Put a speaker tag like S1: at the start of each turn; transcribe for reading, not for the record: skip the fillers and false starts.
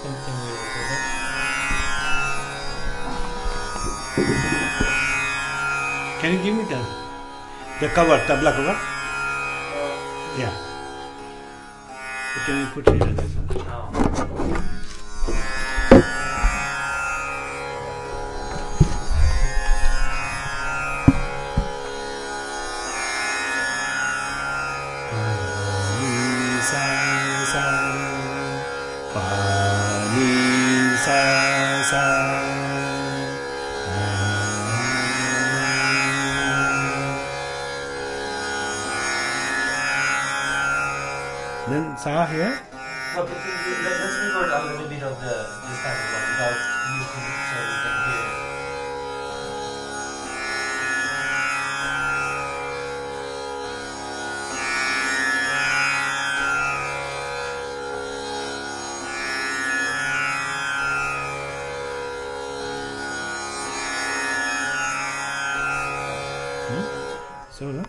S1: Continue with it.
S2: Can you give me the cover, tabla cover? Yeah. Can you put it in this one? Then sa here.
S1: No, but let's record a little bit of the standard one without using it so we can hear it.
S2: So, no?